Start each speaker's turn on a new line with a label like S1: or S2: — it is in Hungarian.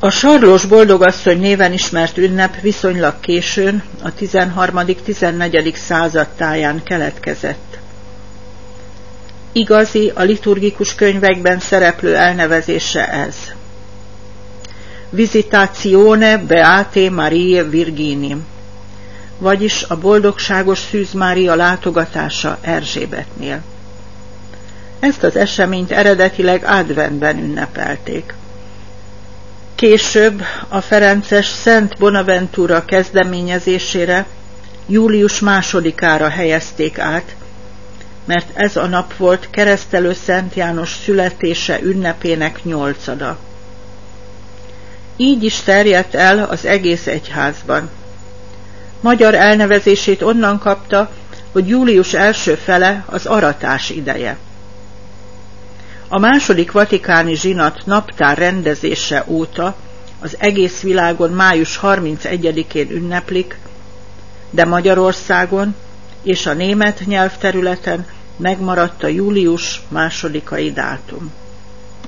S1: A Sarlós Boldogasszony néven ismert ünnep viszonylag későn, a 13.-14. század táján keletkezett. Igazi, a liturgikus könyvekben szereplő elnevezése ez. Visitazione Beate Mariae Virgini, vagyis a boldogságos Szűz Mária látogatása Erzsébetnél. Ezt az eseményt eredetileg adventben ünnepelték. Később a ferences Szent Bonaventura kezdeményezésére július 2-ára helyezték át, mert ez a nap volt Keresztelő Szent János születése ünnepének 8. Így is terjedt el az egész egyházban. Magyar elnevezését onnan kapta, hogy július első fele az aratás ideje. A második vatikáni zsinat naptár rendezése óta az egész világon május 31-én ünneplik, de Magyarországon és a német nyelvterületen megmaradt a július 2-ai dátum.